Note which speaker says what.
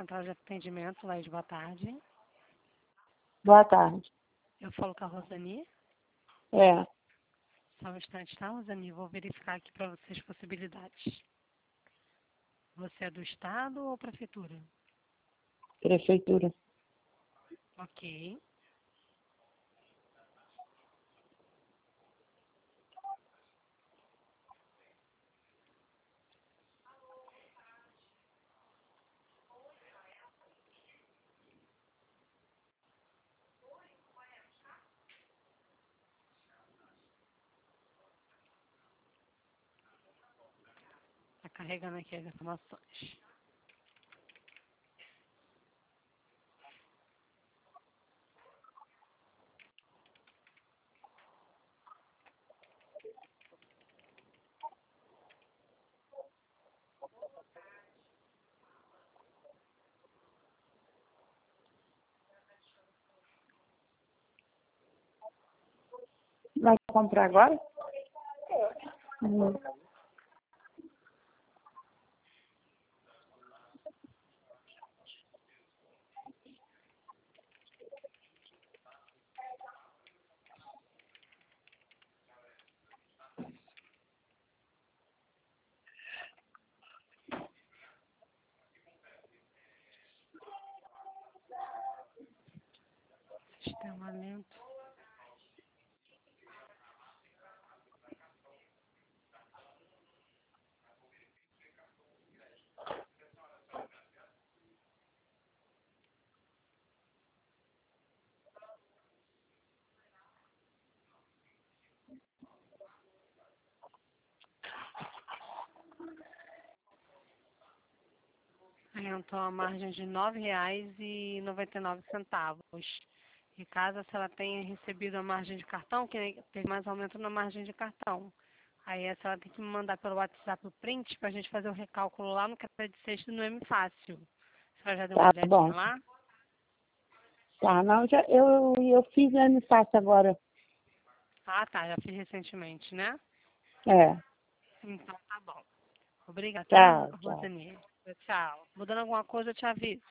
Speaker 1: Central de Atendimento, Laís, boa tarde.
Speaker 2: Boa tarde.
Speaker 1: Eu falo com a Rosani.
Speaker 2: É,
Speaker 1: Só um instante, tá, Rosani? Vou verificar aqui para vocês possibilidades. Você é do Estado ou Prefeitura?
Speaker 2: prefeitura.
Speaker 1: Ok. Está carregando aqui as informações.
Speaker 2: Vai comprar agora? Hum.
Speaker 1: Sistema lento. Aumentou a margem de R$ 9,99. E caso a senhora tenha recebido a margem de cartão, que teve mais aumento na margem de cartão. Aí a senhora tem que me mandar pelo WhatsApp o print para a gente fazer o recálculo lá no crédito sexto no M Fácil. A senhora já deu uma
Speaker 2: Tá
Speaker 1: olhadinha
Speaker 2: bom.
Speaker 1: lá?
Speaker 2: Tá, não, eu fiz ano fácil agora.
Speaker 1: Ah, tá, já fiz recentemente, né?
Speaker 2: É,
Speaker 1: Então tá bom. Obrigada, tá,
Speaker 2: tchau, tchau.
Speaker 1: Rosane? Tchau. Mudando alguma coisa, eu te aviso.